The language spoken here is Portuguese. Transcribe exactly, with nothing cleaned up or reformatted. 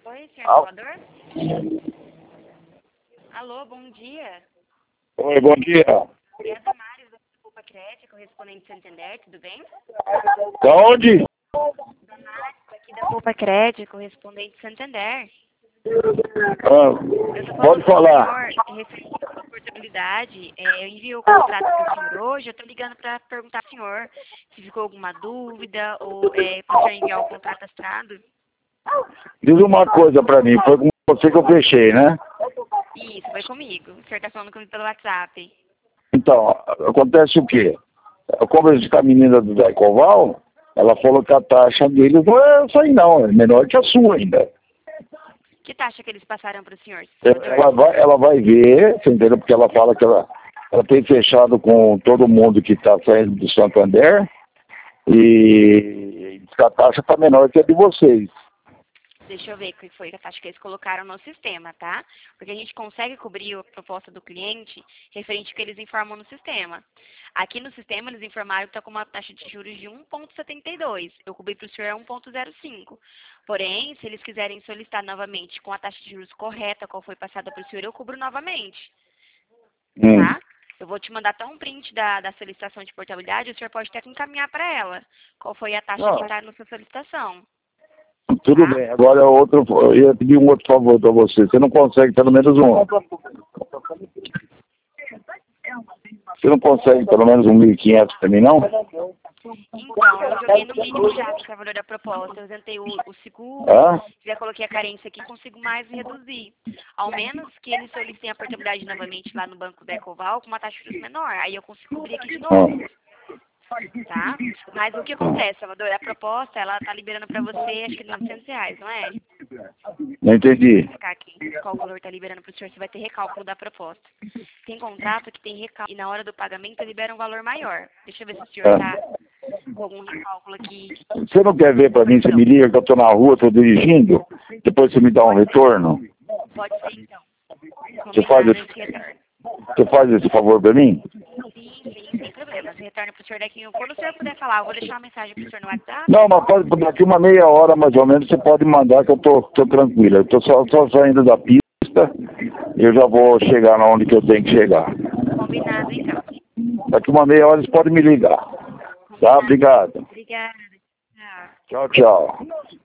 Oi, senhor Salvador? Alô, bom dia. Oi, bom dia. É a Damares da Poupa Crédito, correspondente Santander, tudo bem? Da onde? Damares, aqui da Poupa Crédito, correspondente Santander. Ah, Eu tô falando pode com o falar. senhor referente à sua portabilidade. É, eu enviei o contrato para o senhor hoje, eu tô ligando para perguntar ao senhor se ficou alguma dúvida ou é, para o senhor enviar o contrato assinado. Diz uma coisa pra mim, foi com você que eu fechei, né? Isso, foi comigo. O senhor tá falando comigo pelo WhatsApp. Então, acontece o quê? Eu conversei com a menina do Decoval, ela falou que a taxa deles não é essa aí não, é menor que a sua ainda. Que taxa que eles passaram para o senhor? Ela vai, ela vai ver, você entendeu? Porque ela fala que ela, ela tem fechado com todo mundo que está saindo do Santander e diz que a taxa está menor que a de vocês. Deixa eu ver o que foi a taxa que eles colocaram no sistema, tá? Porque a gente consegue cobrir a proposta do cliente referente ao que eles informam no sistema. Aqui no sistema eles informaram que está com uma taxa de juros de um vírgula setenta e dois. Eu cobri para o senhor um vírgula zero cinco. Porém, se eles quiserem solicitar novamente com a taxa de juros correta, qual foi passada para o senhor, eu cubro novamente. Hum. Tá? Eu vou te mandar até um print da, da solicitação de portabilidade, o senhor pode até encaminhar para ela. Qual foi a taxa Não. que está na sua solicitação. Tudo Tá? bem, agora outro, eu ia pedir um outro favor para você. Você não consegue pelo menos um. Você não consegue pelo menos um mil e quinhentos para mim, não? Então, eu joguei no mínimo já o valor da proposta. Eu tentei o, o seguro, Hã? já coloquei a carência aqui, consigo mais reduzir. Ao menos que eles solicitem a portabilidade novamente lá no banco da Ecoval com uma taxa de juros menor. Aí eu consigo cobrir aqui de novo. Tá? Mas o que acontece, Salvador? A proposta, ela tá liberando pra você, acho que novecentos reais, não é? Não entendi. Vou colocar aqui qual valor tá liberando pro senhor, você vai ter recálculo da proposta. Tem contrato que tem recálculo e na hora do pagamento libera um valor maior. Deixa eu ver se o senhor tá com algum recálculo aqui. Você não quer ver para mim, você me liga que eu estou na rua, estou dirigindo, depois você me dá um retorno? Pode ser então. Você faz Combinado esse, esse retorno. você faz esse favor para mim? Sim, sim, sem problema. Você retorna pro senhor daqui. Quando o senhor puder falar, eu vou deixar uma mensagem pro senhor no WhatsApp. Não, mas pode, daqui uma meia hora mais ou menos você pode mandar que eu tô, tô tranquilo. Eu tô só, só saindo da pista e eu já vou chegar na onde que eu tenho que chegar. Combinado então. Daqui uma meia hora você pode me ligar. Tá? Combinado. Obrigado. Obrigada. Tchau. Tchau, tchau.